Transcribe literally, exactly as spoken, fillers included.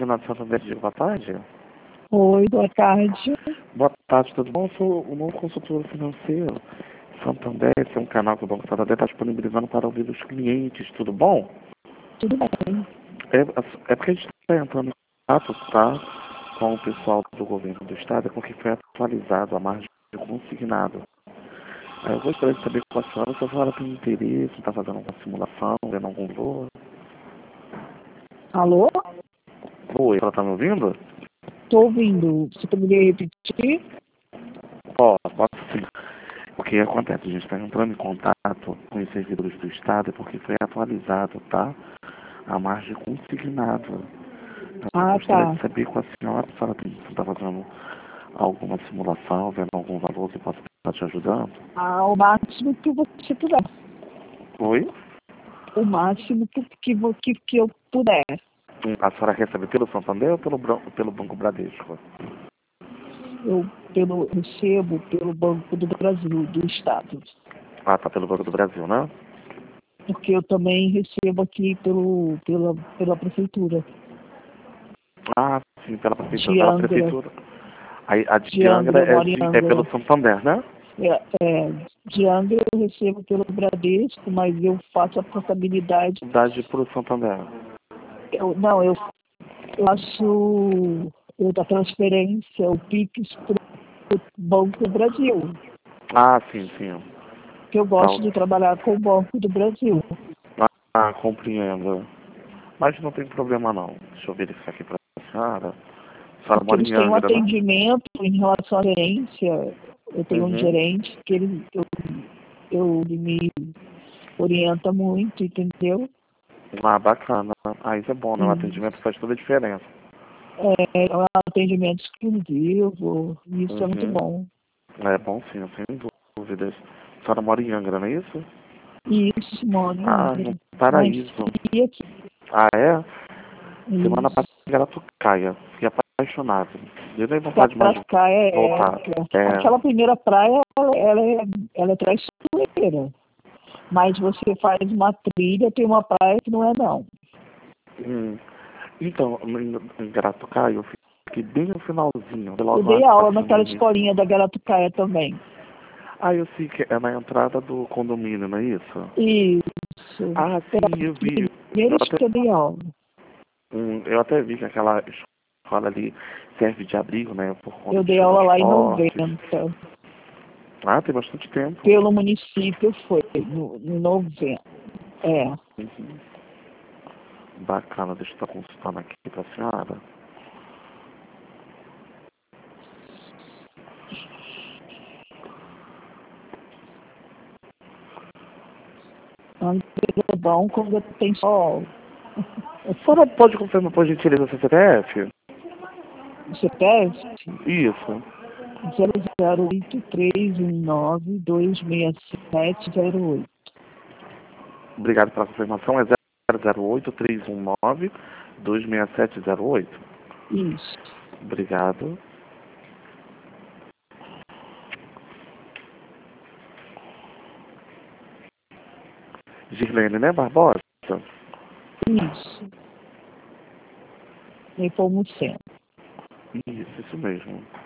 Consignado Santander, boa tarde. Oi, boa tarde. Boa tarde, tudo bom? Eu sou o novo consultor financeiro. Santander, esse é um canal que o Banco Santander está disponibilizando para ouvir os clientes, tudo bom? Tudo bem. É, é porque a gente está entrando em contato, tá, com o pessoal do governo do estado, é porque foi atualizado a margem de consignado. Aí eu gostaria de saber com a senhora se a senhora tem interesse, está fazendo alguma simulação, vendo algum valor. Alô? Oi, ela está me ouvindo? Estou ouvindo. Você poderia repetir? Ó, posso sim. O que acontece? A gente está entrando em contato com os servidores do Estado porque foi atualizado, tá? A margem consignado. Então, eu Ah, gostaria tá. de saber com a senhora se ela está fazendo alguma simulação, vendo algum valor que possa estar te ajudando. Ah, o máximo que você puder. Oi? O máximo que, que, vo- que, que eu puder. Hum, A senhora recebe pelo Santander ou pelo, Bran- pelo Banco Bradesco? Eu pelo, recebo pelo Banco do Brasil, do Estado. Ah, tá pelo Banco do Brasil, né? Porque eu também recebo aqui pelo, pela, pela prefeitura Ah, sim, pela prefeitura. de Pela Angra. prefeitura. Aí, a De de Angra, Angra eu é, moro em de, é pelo Angra. Santander, né? É, é, de Angra eu recebo pelo Bradesco, mas eu faço a portabilidade. Dade pro Santander. Eu, não, eu faço eu, da transferência, o Pix para o Banco do Brasil. Ah, sim, sim. Que eu Tá. gosto de trabalhar com o Banco do Brasil. Ah, compreendo. Mas não tem problema não. Deixa eu verificar aqui para a senhora. A senhora Porque mora eles em têm um Angra, né? atendimento em relação à gerência. Eu tenho um Uhum. gerente que ele, eu, eu, ele me orienta muito, entendeu? Ah, bacana. Ah, isso é bom, né? O E, atendimento faz toda a diferença. é, é um atendimento exclusivo, e isso é muito Uhum. bom. É bom sim, sem dúvidas. A senhora mora em Angra, não é isso? E isso, Simone, Ah, Angra. no Mas Paraíso. e aqui? Ah, é? Semana Isso. passada em Garatucaia. Fiquei apaixonado. Eu tenho vontade mais de Caraca é, é, voltar. É. aquela primeira praia, ela, ela é, ela é traiçoeira. Mas você faz uma trilha, tem uma praia que não é não. Hum. Então, em, em Garatucaia, eu fiquei bem no finalzinho. Eu Logo dei aula assim no naquela início. escolinha da Garatucaia também. Ah, eu sei que é na entrada do condomínio, não é isso? Isso. Ah, Era sim, eu a vi. primeira Eu vez até, que eu dei aula. hum, eu até vi que aquela escola ali serve de abrigo, né? Por conta Eu de dei chuvas aula lá em fortes. noventa. Ah, tem bastante tempo. Pelo município foi, no, em noventa. É. Uhum. Bacana, deixa eu estar consultando aqui pra senhora. Angra é bom quando tem sol. A senhora pode confirmar por gentileza o C P F? O C P F Isso. zero zero oito três um nove dois seis sete zero oito. Obrigado pela confirmação. É zero zero oito três um nove dois seis sete zero oito. Isso. Obrigado. Girlene, né, Barbosa? Isso. Nepomuceno. Isso, isso mesmo.